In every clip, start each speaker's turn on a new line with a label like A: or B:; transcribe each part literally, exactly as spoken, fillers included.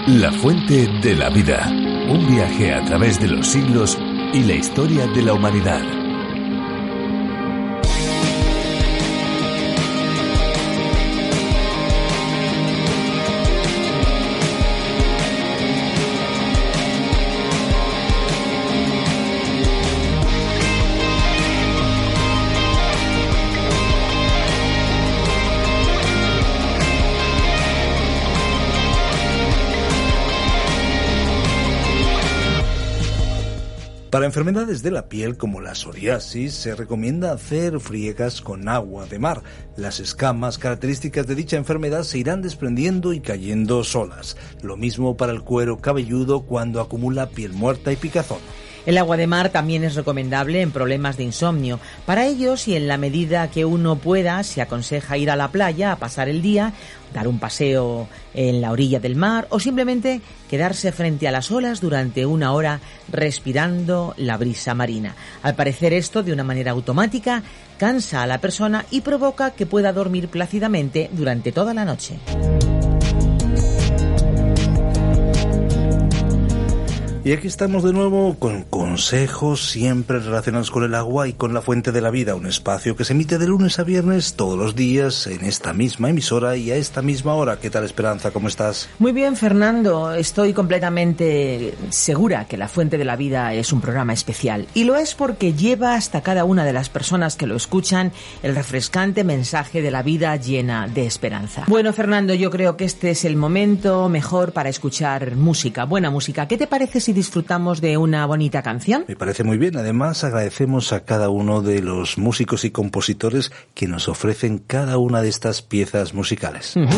A: La fuente de la vida. Un viaje a través de los siglos y la historia de la humanidad.
B: Para enfermedades de la piel como la psoriasis se recomienda hacer friegas con agua de mar. Las escamas características de dicha enfermedad se irán desprendiendo y cayendo solas. Lo mismo para el cuero cabelludo cuando acumula piel muerta y picazón.
C: El agua de mar también es recomendable en problemas de insomnio. Para ellos, y en la medida que uno pueda, se aconseja ir a la playa a pasar el día, dar un paseo en la orilla del mar o simplemente quedarse frente a las olas durante una hora respirando la brisa marina. Al parecer esto, de una manera automática, cansa a la persona y provoca que pueda dormir plácidamente durante toda la noche.
B: Y aquí estamos de nuevo con consejos siempre relacionados con el agua y con la fuente de la vida, un espacio que se emite de lunes a viernes todos los días en esta misma emisora y a esta misma hora. ¿Qué tal, Esperanza? ¿Cómo estás?
C: Muy bien, Fernando. Estoy completamente segura que La Fuente de la Vida es un programa especial. Y lo es porque lleva hasta cada una de las personas que lo escuchan el refrescante mensaje de la vida llena de esperanza. Bueno, Fernando, yo creo que este es el momento mejor para escuchar música, buena música. ¿Qué te parece si disfrutamos de una bonita canción?
B: Me parece muy bien. Además, agradecemos a cada uno de los músicos y compositores que nos ofrecen cada una de estas piezas musicales. Uh-huh.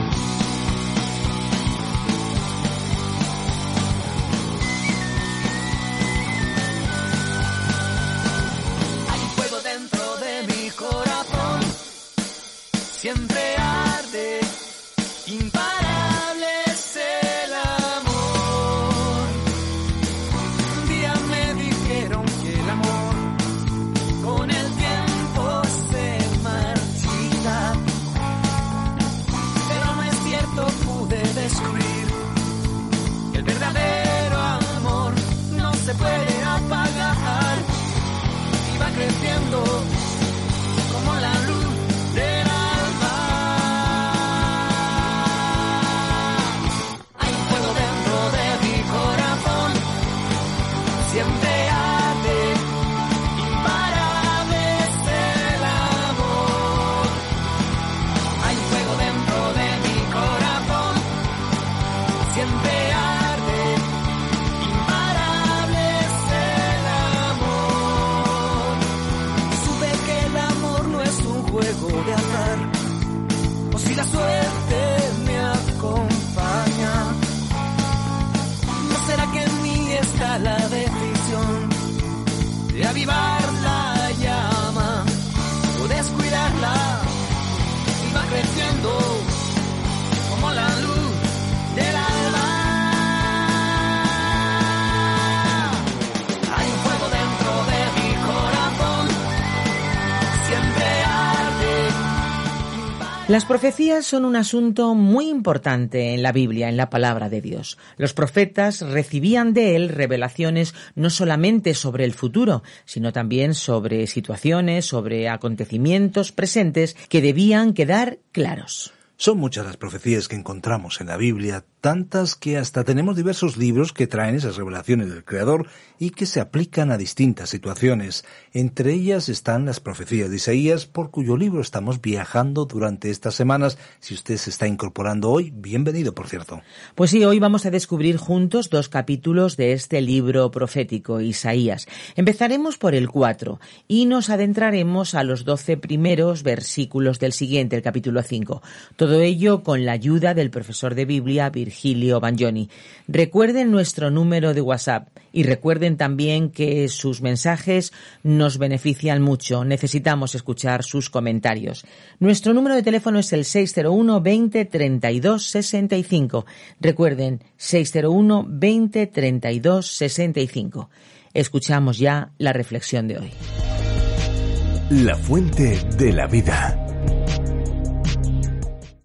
C: Las profecías son un asunto muy importante en la Biblia, en la palabra de Dios. Los profetas recibían de él revelaciones no solamente sobre el futuro, sino también sobre situaciones, sobre acontecimientos presentes que debían quedar claros.
B: Son muchas las profecías que encontramos en la Biblia, tantas que hasta tenemos diversos libros que traen esas revelaciones del Creador y que se aplican a distintas situaciones. Entre ellas están las profecías de Isaías, por cuyo libro estamos viajando durante estas semanas. Si usted se está incorporando hoy, bienvenido, por cierto.
C: Pues sí, hoy vamos a descubrir juntos dos capítulos de este libro profético, Isaías. Empezaremos por el cuatro y nos adentraremos a los doce primeros versículos del siguiente, el capítulo cinco. Todo ello con la ayuda del profesor de Biblia, Virgilio Bagnoni. Recuerden nuestro número de WhatsApp y recuerden también que sus mensajes nos benefician mucho. Necesitamos escuchar sus comentarios. Nuestro número de teléfono es el seis cero uno veinte treinta y dos sesenta y cinco. Recuerden, seis cero uno veinte treinta y dos sesenta y cinco. Escuchamos ya la reflexión de hoy.
A: La fuente de la vida.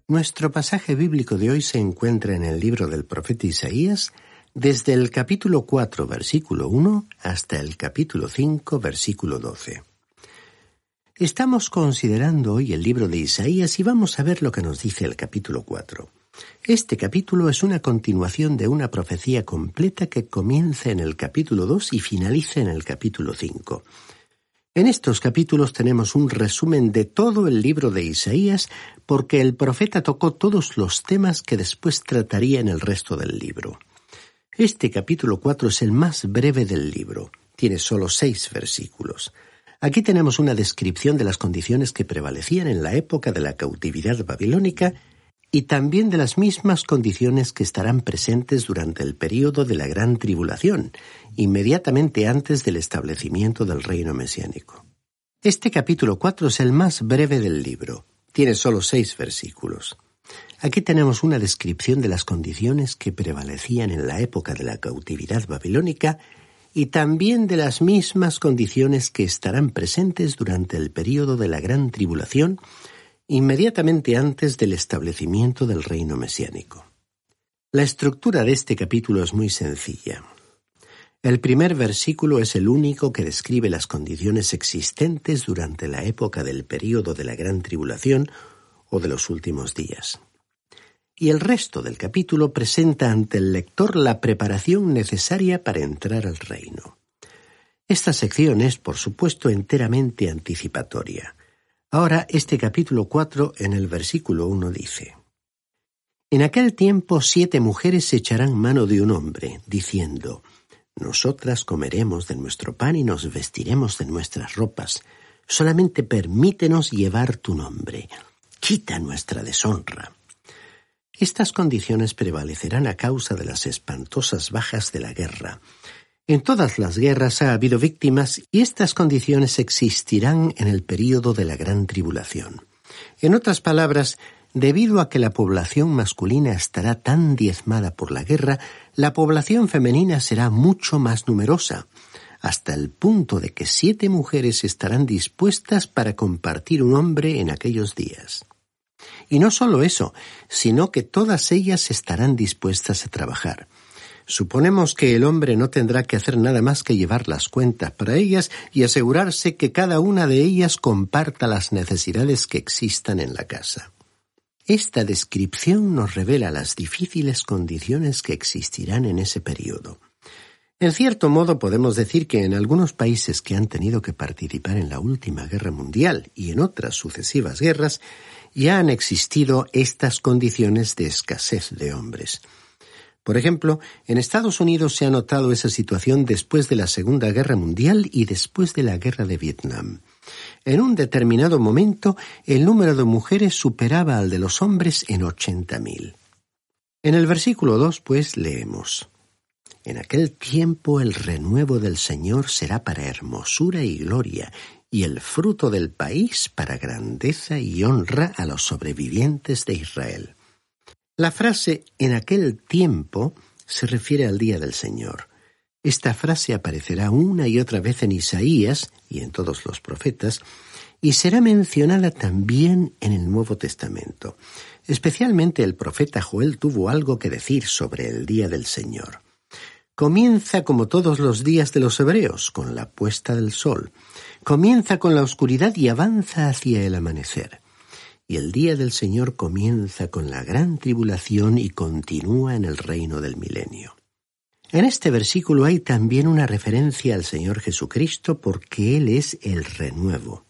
D: Nuestro pasaje bíblico de hoy se encuentra en el libro del profeta Isaías, desde el capítulo cuatro, versículo uno, hasta el capítulo cinco, versículo doce. Estamos considerando hoy el libro de Isaías y vamos a ver lo que nos dice el capítulo cuatro. Este capítulo es una continuación de una profecía completa que comienza en el capítulo dos y finaliza en el capítulo cinco. En estos capítulos tenemos un resumen de todo el libro de Isaías porque el profeta tocó todos los temas que después trataría en el resto del libro. Este capítulo cuatro es el más breve del libro. Tiene solo seis versículos. Aquí tenemos una descripción de las condiciones que prevalecían en la época de la cautividad babilónica y también de las mismas condiciones que estarán presentes durante el período de la Gran Tribulación, inmediatamente antes del establecimiento del reino mesiánico. Este capítulo cuatro es el más breve del libro. Tiene solo seis versículos. Aquí tenemos una descripción de las condiciones que prevalecían en la época de la cautividad babilónica y también de las mismas condiciones que estarán presentes durante el período de la Gran Tribulación, inmediatamente antes del establecimiento del reino mesiánico. La estructura de este capítulo es muy sencilla. El primer versículo es el único que describe las condiciones existentes durante la época del período de la Gran Tribulación o de los últimos días. Y el resto del capítulo presenta ante el lector la preparación necesaria para entrar al reino. Esta sección es, por supuesto, enteramente anticipatoria. Ahora, este capítulo cuatro, en el versículo uno, dice: En aquel tiempo siete mujeres echarán mano de un hombre, diciendo: Nosotras comeremos de nuestro pan y nos vestiremos de nuestras ropas. Solamente permítenos llevar tu nombre. Quita nuestra deshonra. Estas condiciones prevalecerán a causa de las espantosas bajas de la guerra. En todas las guerras ha habido víctimas y estas condiciones existirán en el período de la Gran Tribulación. En otras palabras, debido a que la población masculina estará tan diezmada por la guerra, la población femenina será mucho más numerosa, hasta el punto de que siete mujeres estarán dispuestas para compartir un hombre en aquellos días. Y no solo eso, sino que todas ellas estarán dispuestas a trabajar. Suponemos que el hombre no tendrá que hacer nada más que llevar las cuentas para ellas y asegurarse que cada una de ellas comparta las necesidades que existan en la casa. Esta descripción nos revela las difíciles condiciones que existirán en ese periodo. En cierto modo podemos decir que en algunos países que han tenido que participar en la última guerra mundial y en otras sucesivas guerras, ya han existido estas condiciones de escasez de hombres. Por ejemplo, en Estados Unidos se ha notado esa situación después de la Segunda Guerra Mundial y después de la Guerra de Vietnam. En un determinado momento, el número de mujeres superaba al de los hombres en ochenta mil. En el versículo dos, pues, leemos: En aquel tiempo el renuevo del Señor será para hermosura y gloria, y el fruto del país para grandeza y honra a los sobrevivientes de Israel. La frase «en aquel tiempo» se refiere al día del Señor. Esta frase aparecerá una y otra vez en Isaías y en todos los profetas, y será mencionada también en el Nuevo Testamento. Especialmente el profeta Joel tuvo algo que decir sobre el día del Señor. Comienza como todos los días de los hebreos, con la puesta del sol. Comienza con la oscuridad y avanza hacia el amanecer. Y el día del Señor comienza con la gran tribulación y continúa en el reino del milenio. En este versículo hay también una referencia al Señor Jesucristo porque Él es el renuevo.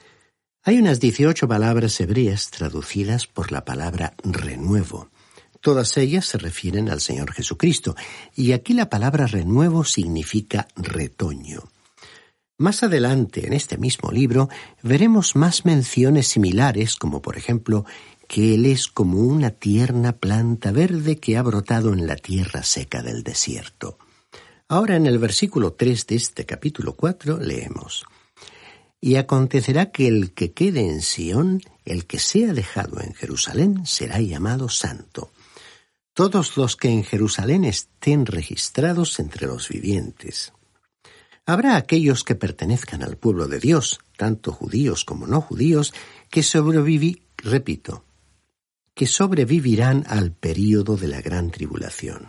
D: Hay unas dieciocho palabras hebreas traducidas por la palabra renuevo. Todas ellas se refieren al Señor Jesucristo, y aquí la palabra renuevo significa retoño. Más adelante, en este mismo libro, veremos más menciones similares, como por ejemplo, que Él es como una tierna planta verde que ha brotado en la tierra seca del desierto. Ahora en el versículo tres de este capítulo cuatro leemos: Y acontecerá que el que quede en Sión, el que sea dejado en Jerusalén, será llamado santo. Todos los que en Jerusalén estén registrados entre los vivientes. Habrá aquellos que pertenezcan al pueblo de Dios, tanto judíos como no judíos, que sobreviví, repito, que sobrevivirán al período de la gran tribulación.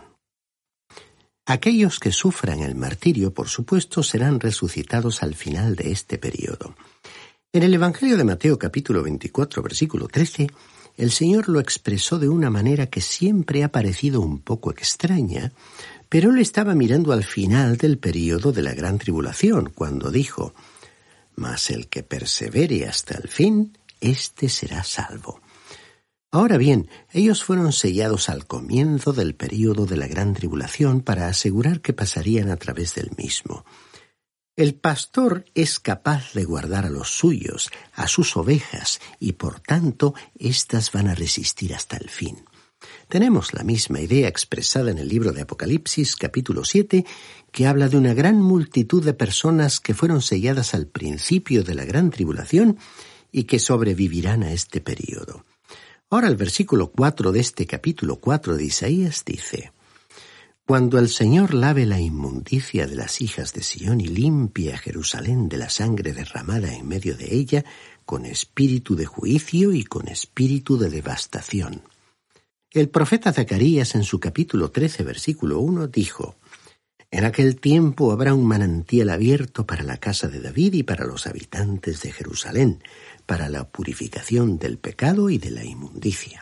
D: Aquellos que sufran el martirio, por supuesto, serán resucitados al final de este período. En el Evangelio de Mateo capítulo veinticuatro, versículo trece, el Señor lo expresó de una manera que siempre ha parecido un poco extraña, pero él estaba mirando al final del período de la gran tribulación, cuando dijo: «Mas el que persevere hasta el fin, éste será salvo». Ahora bien, ellos fueron sellados al comienzo del período de la gran tribulación para asegurar que pasarían a través del mismo. El pastor es capaz de guardar a los suyos, a sus ovejas, y por tanto, éstas van a resistir hasta el fin. Tenemos la misma idea expresada en el libro de Apocalipsis, capítulo siete, que habla de una gran multitud de personas que fueron selladas al principio de la gran tribulación y que sobrevivirán a este período. Ahora el versículo cuatro de este capítulo cuatro de Isaías dice: «Cuando el Señor lave la inmundicia de las hijas de Sión y limpie a Jerusalén de la sangre derramada en medio de ella, con espíritu de juicio y con espíritu de devastación». El profeta Zacarías en su capítulo trece, versículo uno, dijo: «En aquel tiempo habrá un manantial abierto para la casa de David y para los habitantes de Jerusalén, para la purificación del pecado y de la inmundicia».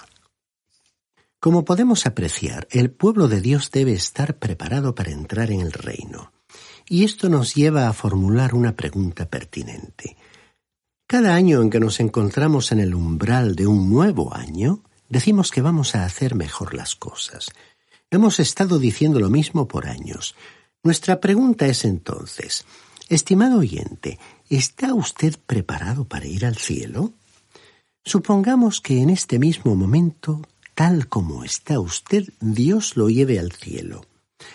D: Como podemos apreciar, el pueblo de Dios debe estar preparado para entrar en el reino. Y esto nos lleva a formular una pregunta pertinente. Cada año en que nos encontramos en el umbral de un nuevo año, decimos que vamos a hacer mejor las cosas. Hemos estado diciendo lo mismo por años. Nuestra pregunta es entonces: estimado oyente, ¿está usted preparado para ir al cielo? Supongamos que en este mismo momento, tal como está usted, Dios lo lleve al cielo.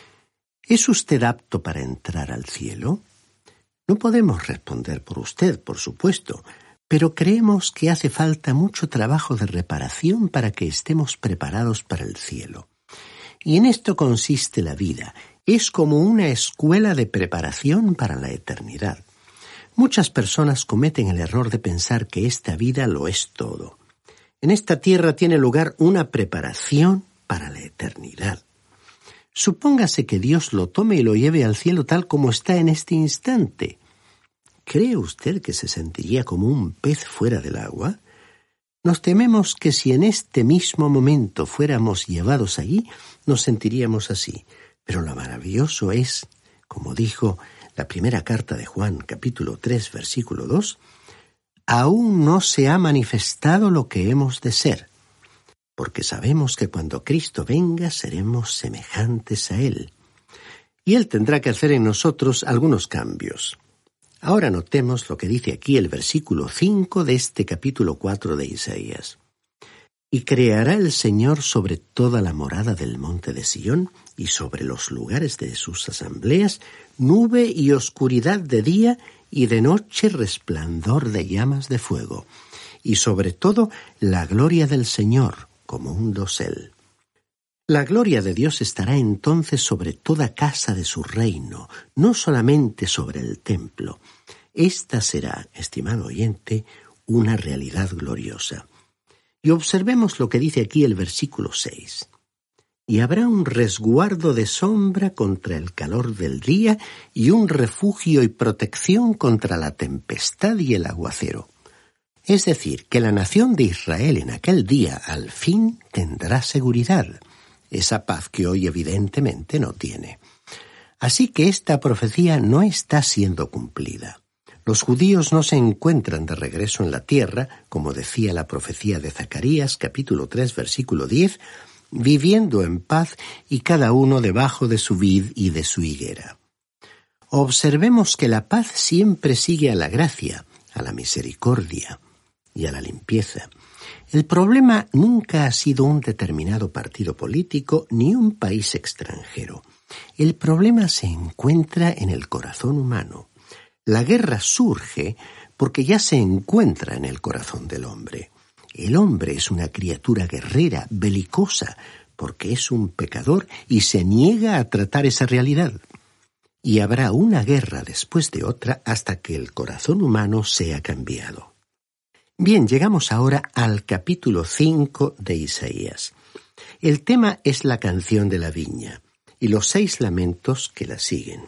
D: ¿Es usted apto para entrar al cielo? No podemos responder por usted, por supuesto, pero creemos que hace falta mucho trabajo de reparación para que estemos preparados para el cielo. Y en esto consiste la vida. Es como una escuela de preparación para la eternidad. Muchas personas cometen el error de pensar que esta vida lo es todo. En esta tierra tiene lugar una preparación para la eternidad. Supóngase que Dios lo tome y lo lleve al cielo tal como está en este instante. ¿Cree usted que se sentiría como un pez fuera del agua? Nos tememos que si en este mismo momento fuéramos llevados allí, nos sentiríamos así. Pero lo maravilloso es, como dijo la primera carta de Juan, capítulo tres, versículo dos, «Aún no se ha manifestado lo que hemos de ser, porque sabemos que cuando Cristo venga seremos semejantes a Él». Y Él tendrá que hacer en nosotros algunos cambios. Ahora notemos lo que dice aquí el versículo cinco de este capítulo cuatro de Isaías. «Y creará el Señor sobre toda la morada del monte de Sión y sobre los lugares de sus asambleas nube y oscuridad de día y de noche resplandor de llamas de fuego, y sobre todo la gloria del Señor como un dosel». La gloria de Dios estará entonces sobre toda casa de su reino, no solamente sobre el templo. Esta será, estimado oyente, una realidad gloriosa. Y observemos lo que dice aquí el versículo seis. «Y habrá un resguardo de sombra contra el calor del día y un refugio y protección contra la tempestad y el aguacero». Es decir, que la nación de Israel en aquel día al fin tendrá seguridad, esa paz que hoy evidentemente no tiene. Así que esta profecía no está siendo cumplida. Los judíos no se encuentran de regreso en la tierra, como decía la profecía de Zacarías, capítulo tres, versículo diez, viviendo en paz y cada uno debajo de su vid y de su higuera. Observemos que la paz siempre sigue a la gracia, a la misericordia y a la limpieza. El problema nunca ha sido un determinado partido político ni un país extranjero. El problema se encuentra en el corazón humano. La guerra surge porque ya se encuentra en el corazón del hombre. El hombre es una criatura guerrera, belicosa, porque es un pecador y se niega a tratar esa realidad. Y habrá una guerra después de otra hasta que el corazón humano sea cambiado. Bien, llegamos ahora al capítulo cinco de Isaías. El tema es la canción de la viña y los seis lamentos que la siguen.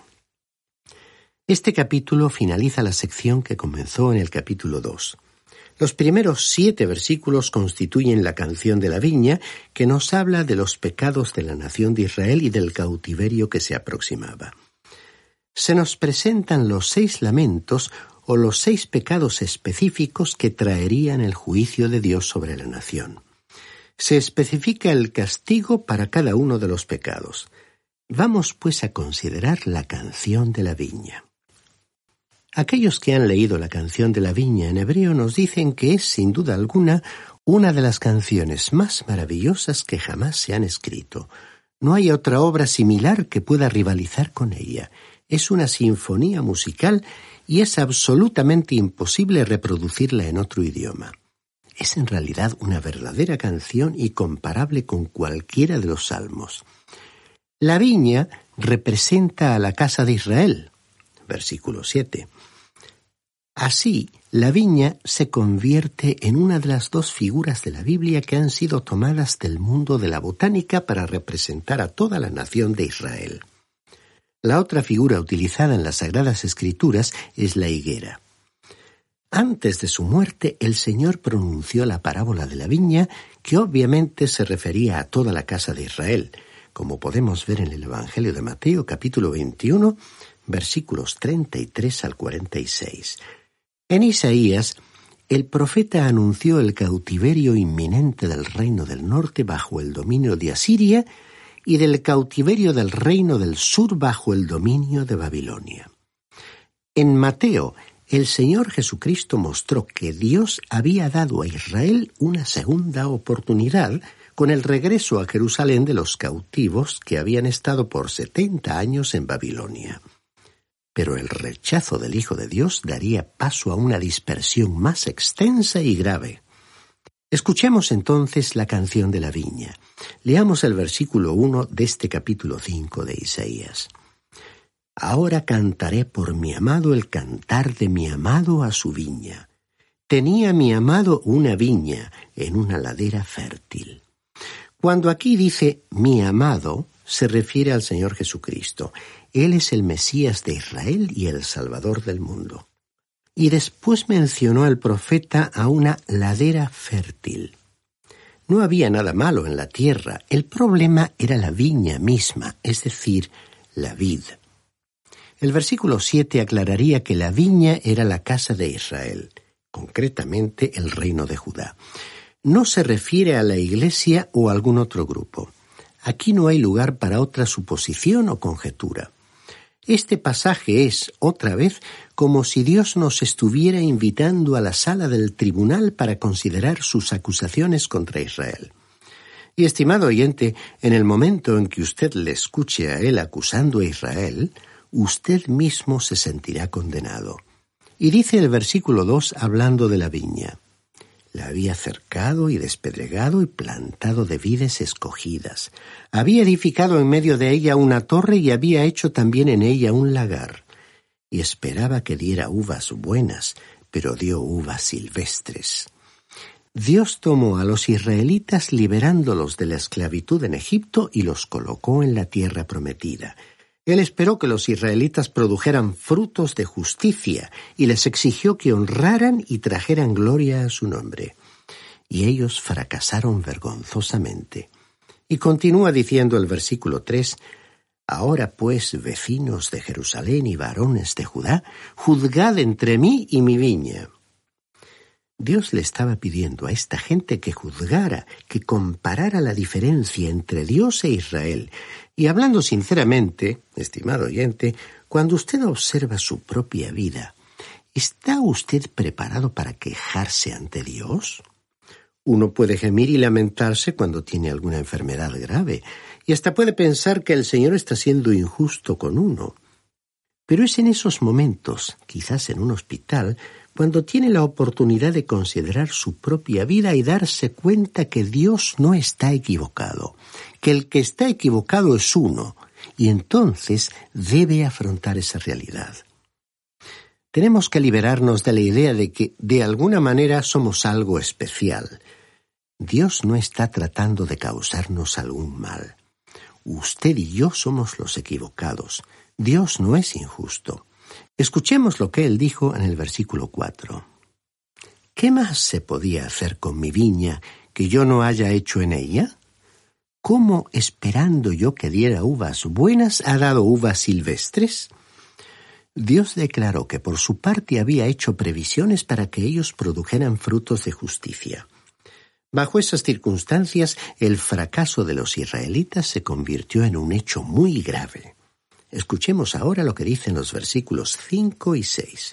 D: Este capítulo finaliza la sección que comenzó en el capítulo dos. Los primeros siete versículos constituyen la canción de la viña, que nos habla de los pecados de la nación de Israel y del cautiverio que se aproximaba. Se nos presentan los seis lamentos o los seis pecados específicos que traerían el juicio de Dios sobre la nación. Se especifica el castigo para cada uno de los pecados. Vamos pues a considerar la canción de la viña. Aquellos que han leído la canción de la viña en hebreo nos dicen que es, sin duda alguna, una de las canciones más maravillosas que jamás se han escrito. No hay otra obra similar que pueda rivalizar con ella. Es una sinfonía musical y es absolutamente imposible reproducirla en otro idioma. Es en realidad una verdadera canción y comparable con cualquiera de los salmos. La viña representa a la casa de Israel. Versículo siete. Así, la viña se convierte en una de las dos figuras de la Biblia que han sido tomadas del mundo de la botánica para representar a toda la nación de Israel. La otra figura utilizada en las Sagradas Escrituras es la higuera. Antes de su muerte, el Señor pronunció la parábola de la viña, que obviamente se refería a toda la casa de Israel, como podemos ver en el Evangelio de Mateo, capítulo veintiuno, versículos treinta y tres al cuarenta y seis. En Isaías, el profeta anunció el cautiverio inminente del reino del norte bajo el dominio de Asiria y del cautiverio del reino del sur bajo el dominio de Babilonia. En Mateo, el Señor Jesucristo mostró que Dios había dado a Israel una segunda oportunidad con el regreso a Jerusalén de los cautivos que habían estado por setenta años en Babilonia. Pero el rechazo del Hijo de Dios daría paso a una dispersión más extensa y grave. Escuchemos entonces la canción de la viña. Leamos el versículo uno de este capítulo cinco de Isaías. Ahora cantaré por mi amado el cantar de mi amado a su viña. Tenía mi amado una viña en una ladera fértil. Cuando aquí dice mi amado, se refiere al Señor Jesucristo. Él es el Mesías de Israel y el Salvador del mundo. Y después mencionó al profeta a una ladera fértil. No había nada malo en la tierra, el problema era la viña misma, es decir, la vid. El versículo siete aclararía que la viña era la casa de Israel, concretamente el reino de Judá. No se refiere a la iglesia o a algún otro grupo. Aquí no hay lugar para otra suposición o conjetura. Este pasaje es, otra vez, como si Dios nos estuviera invitando a la sala del tribunal para considerar sus acusaciones contra Israel. Y, estimado oyente, en el momento en que usted le escuche a él acusando a Israel, usted mismo se sentirá condenado. Y dice el versículo dos hablando de la viña. La había cercado y despedregado y plantado de vides escogidas. Había edificado en medio de ella una torre y había hecho también en ella un lagar. Y esperaba que diera uvas buenas, pero dio uvas silvestres. Dios tomó a los israelitas liberándolos de la esclavitud en Egipto y los colocó en la tierra prometida. Él esperó que los israelitas produjeran frutos de justicia y les exigió que honraran y trajeran gloria a su nombre. Y ellos fracasaron vergonzosamente. Y continúa diciendo el versículo tres, «Ahora pues, vecinos de Jerusalén y varones de Judá, juzgad entre mí y mi viña». Dios le estaba pidiendo a esta gente que juzgara, que comparara la diferencia entre Dios e Israel. Y hablando sinceramente, estimado oyente, cuando usted observa su propia vida, ¿está usted preparado para quejarse ante Dios? Uno puede gemir y lamentarse cuando tiene alguna enfermedad grave, y hasta puede pensar que el Señor está siendo injusto con uno. Pero es en esos momentos, quizás en un hospital, cuando tiene la oportunidad de considerar su propia vida y darse cuenta que Dios no está equivocado, que el que está equivocado es uno, y entonces debe afrontar esa realidad. Tenemos que liberarnos de la idea de que, de alguna manera, somos algo especial. Dios no está tratando de causarnos algún mal. Usted y yo somos los equivocados. Dios no es injusto. Escuchemos lo que Él dijo en el versículo cuatro. ¿Qué más se podía hacer con mi viña que yo no haya hecho en ella? ¿Cómo, esperando yo que diera uvas buenas, ha dado uvas silvestres? Dios declaró que por su parte había hecho previsiones para que ellos produjeran frutos de justicia. Bajo esas circunstancias, el fracaso de los israelitas se convirtió en un hecho muy grave. Escuchemos ahora lo que dicen los versículos cinco y seis.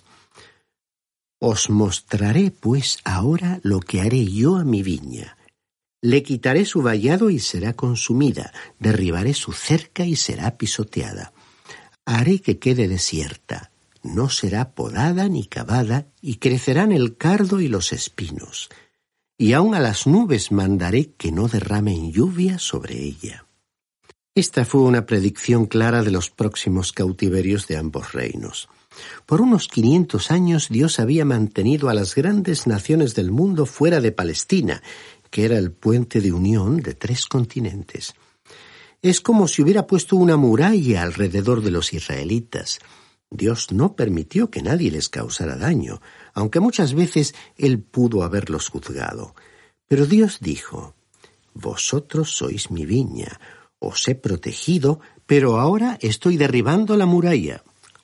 D: Os mostraré, pues, ahora lo que haré yo a mi viña. Le quitaré su vallado y será consumida, derribaré su cerca y será pisoteada. Haré que quede desierta, no será podada ni cavada, y crecerán el cardo y los espinos. Y aun a las nubes mandaré que no derramen lluvia sobre ella. Esta fue una predicción clara de los próximos cautiverios de ambos reinos. Por unos quinientos años Dios había mantenido a las grandes naciones del mundo fuera de Palestina, que era el puente de unión de tres continentes. Es como si hubiera puesto una muralla alrededor de los israelitas. Dios no permitió que nadie les causara daño, aunque muchas veces Él pudo haberlos juzgado. Pero Dios dijo, «Vosotros sois mi viña, os he protegido, pero ahora estoy derribando la muralla».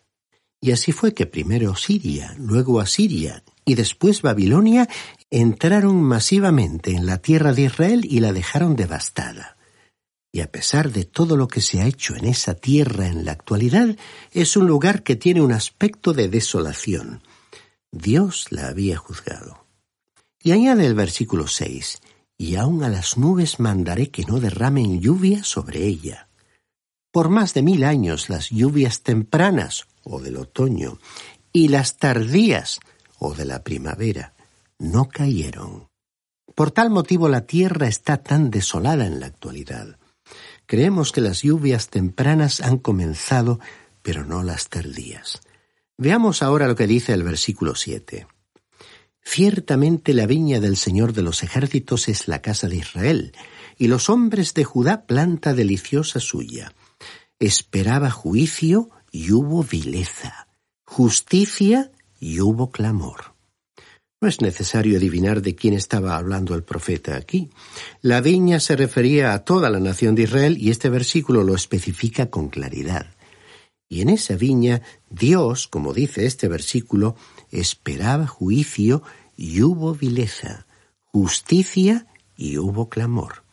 D: Y así fue que primero Siria, luego Asiria y después Babilonia entraron masivamente en la tierra de Israel y la dejaron devastada. Y a pesar de todo lo que se ha hecho en esa tierra en la actualidad, es un lugar que tiene un aspecto de desolación. Dios la había juzgado. Y añade el versículo seis, «Y aun a las nubes mandaré que no derramen lluvia sobre ella». Por más de mil años las lluvias tempranas, o del otoño, y las tardías, o de la primavera, no cayeron. Por tal motivo la tierra está tan desolada en la actualidad. Creemos que las lluvias tempranas han comenzado, pero no las tardías. Veamos ahora lo que dice el versículo siete. «Ciertamente la viña del Señor de los ejércitos es la casa de Israel, y los hombres de Judá planta deliciosa suya. Esperaba juicio y hubo vileza, justicia y hubo clamor». No es necesario adivinar de quién estaba hablando el profeta aquí. La viña se refería a toda la nación de Israel y este versículo lo especifica con claridad. Y en esa viña, Dios, como dice este versículo, esperaba juicio y hubo vileza, justicia y hubo clamor.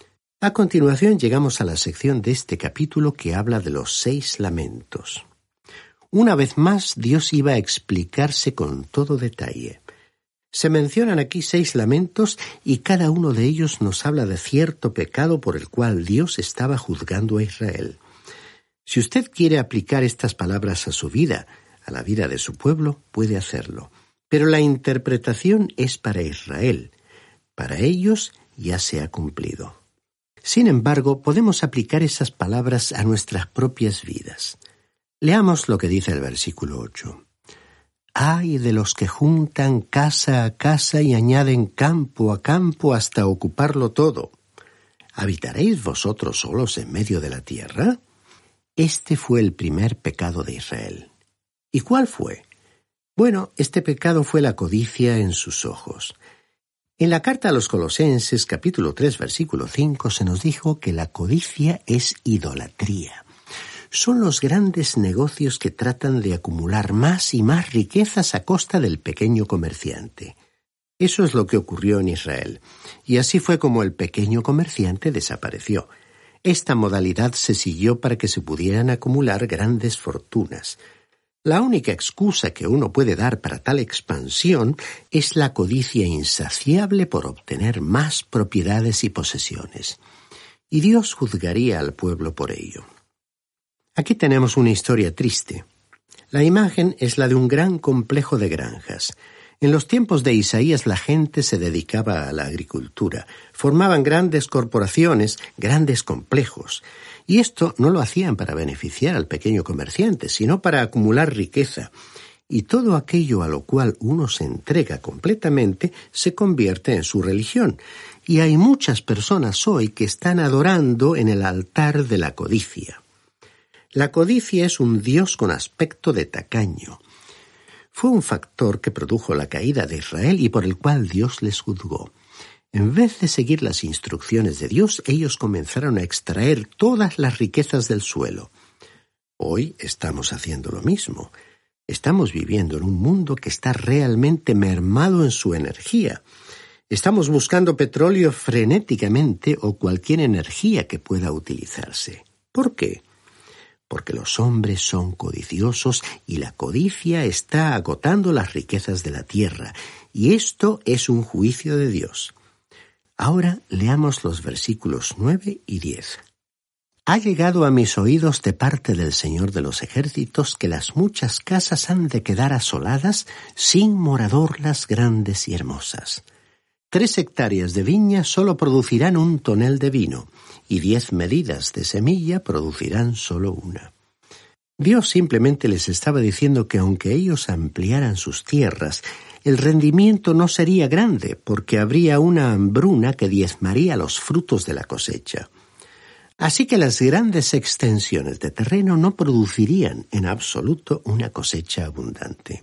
D: A continuación llegamos a la sección de este capítulo que habla de los seis lamentos. Una vez más, Dios iba a explicarse con todo detalle. Se mencionan aquí seis lamentos y cada uno de ellos nos habla de cierto pecado por el cual Dios estaba juzgando a Israel. Si usted quiere aplicar estas palabras a su vida, a la vida de su pueblo, puede hacerlo. Pero la interpretación es para Israel. Para ellos ya se ha cumplido. Sin embargo, podemos aplicar esas palabras a nuestras propias vidas. Leamos lo que dice el versículo ocho. «Ay de los que juntan casa a casa y añaden campo a campo hasta ocuparlo todo. ¿Habitaréis vosotros solos en medio de la tierra?» Este fue el primer pecado de Israel. ¿Y cuál fue? Bueno, este pecado fue la codicia en sus ojos. En la carta a los Colosenses, capítulo tres, versículo cinco, se nos dijo que la codicia es idolatría. Son los grandes negocios que tratan de acumular más y más riquezas a costa del pequeño comerciante. Eso es lo que ocurrió en Israel, y así fue como el pequeño comerciante desapareció. Esta modalidad se siguió para que se pudieran acumular grandes fortunas. La única excusa que uno puede dar para tal expansión es la codicia insaciable por obtener más propiedades y posesiones. Y Dios juzgaría al pueblo por ello. Aquí tenemos una historia triste. La imagen es la de un gran complejo de granjas. En los tiempos de Isaías la gente se dedicaba a la agricultura. Formaban grandes corporaciones, grandes complejos. Y esto no lo hacían para beneficiar al pequeño comerciante, sino para acumular riqueza. y todo aquello a lo cual uno se entrega completamente se convierte en su religión. Y hay muchas personas hoy que están adorando en el altar de la codicia. La codicia es un dios con aspecto de tacaño. Fue un factor que produjo la caída de Israel y por el cual Dios les juzgó. En vez de seguir las instrucciones de Dios, ellos comenzaron a extraer todas las riquezas del suelo. Hoy estamos haciendo lo mismo. Estamos viviendo en un mundo que está realmente mermado en su energía. Estamos buscando petróleo frenéticamente o cualquier energía que pueda utilizarse. ¿Por qué? Porque los hombres son codiciosos y la codicia está agotando las riquezas de la tierra, y esto es un juicio de Dios. Ahora leamos los versículos nueve y diez. Ha llegado a mis oídos de parte del Señor de los ejércitos que las muchas casas han de quedar asoladas sin morador las grandes y hermosas. Tres hectáreas de viña solo producirán un tonel de vino, y diez medidas de semilla producirán solo una. Dios simplemente les estaba diciendo que aunque ellos ampliaran sus tierras, el rendimiento no sería grande, porque habría una hambruna que diezmaría los frutos de la cosecha. Así que las grandes extensiones de terreno no producirían en absoluto una cosecha abundante.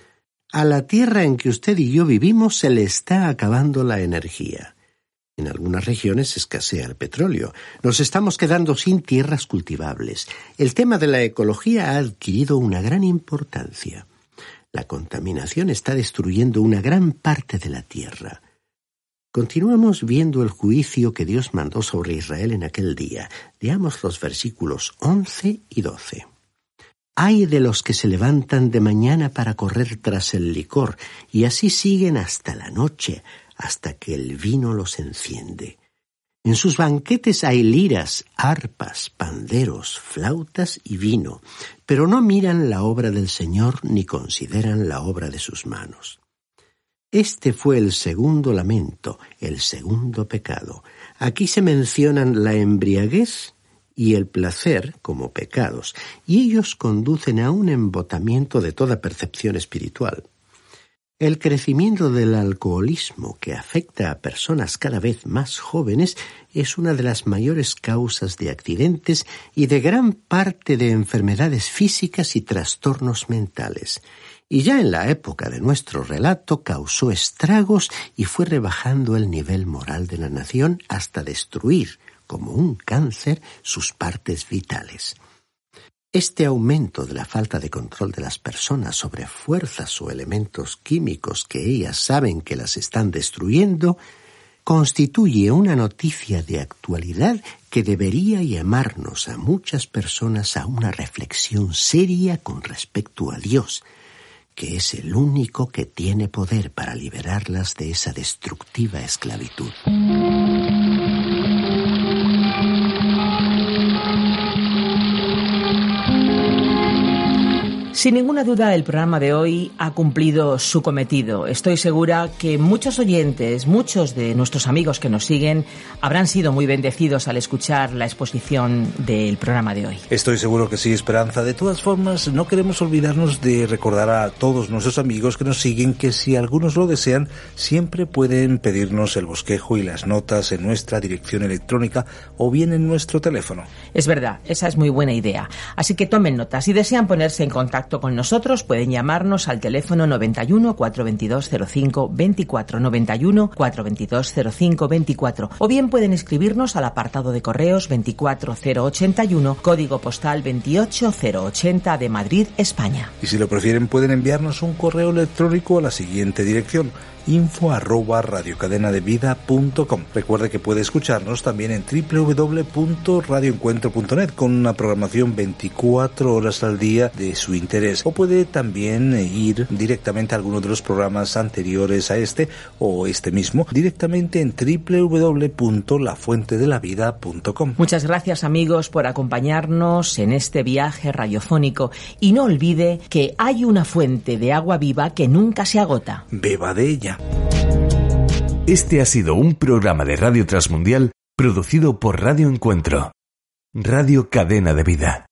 D: A la tierra en que usted y yo vivimos se le está acabando la energía. En algunas regiones escasea el petróleo. Nos estamos quedando sin tierras cultivables. El tema de la ecología ha adquirido una gran importancia. La contaminación está destruyendo una gran parte de la tierra. Continuamos viendo el juicio que Dios mandó sobre Israel en aquel día. Leamos los versículos once y doce. Ay de los que se levantan de mañana para correr tras el licor, y así siguen hasta la noche, hasta que el vino los enciende. En sus banquetes hay liras, arpas, panderos, flautas y vino, pero no miran la obra del Señor ni consideran la obra de sus manos. Este fue el segundo lamento, el segundo pecado. Aquí se mencionan la embriaguez y el placer como pecados, y ellos conducen a un embotamiento de toda percepción espiritual. El crecimiento del alcoholismo, que afecta a personas cada vez más jóvenes, es una de las mayores causas de accidentes y de gran parte de enfermedades físicas y trastornos mentales. Y ya en la época de nuestro relato causó estragos y fue rebajando el nivel moral de la nación hasta destruir, como un cáncer, sus partes vitales. Este aumento de la falta de control de las personas sobre fuerzas o elementos químicos que ellas saben que las están destruyendo constituye una noticia de actualidad que debería llamarnos a muchas personas a una reflexión seria con respecto a Dios, que es el único que tiene poder para liberarlas de esa destructiva esclavitud.
C: Sin ninguna duda, el programa de hoy ha cumplido su cometido. Estoy segura que muchos oyentes, muchos de nuestros amigos que nos siguen, habrán sido muy bendecidos al escuchar la exposición del programa de hoy.
B: Estoy seguro que sí, Esperanza. De todas formas, no queremos olvidarnos de recordar a todos nuestros amigos que nos siguen que si algunos lo desean, siempre pueden pedirnos el bosquejo y las notas en nuestra dirección electrónica o bien en nuestro teléfono.
C: Es verdad, esa es muy buena idea. Así que tomen nota. Si desean ponerse en contacto con nosotros, pueden llamarnos al teléfono noventa y uno, cuatrocientos veintidós, cero cinco veinticuatro, noventa y uno, cuatrocientos veintidós, cero cinco veinticuatro, o bien pueden escribirnos al apartado de correos veinticuatro cero ochenta y uno, código postal veintiocho cero ochenta de Madrid, España.
B: Y si lo prefieren, pueden enviarnos un correo electrónico a la siguiente dirección: info arroba radiocadenadevida punto com. Recuerde que puede escucharnos también en doble u doble u doble u punto radio encuentro punto net con una programación veinticuatro horas al día de su interés, o puede también ir directamente a alguno de los programas anteriores a este o este mismo directamente en doble u doble u doble u punto la fuente de la vida punto com.
C: Muchas gracias, amigos, por acompañarnos en este viaje radiofónico, y no olvide que hay una fuente de agua viva que nunca se agota.
B: Beba de ella.
A: Este ha sido un programa de Radio Transmundial producido por Radio Encuentro, Radio Cadena de Vida.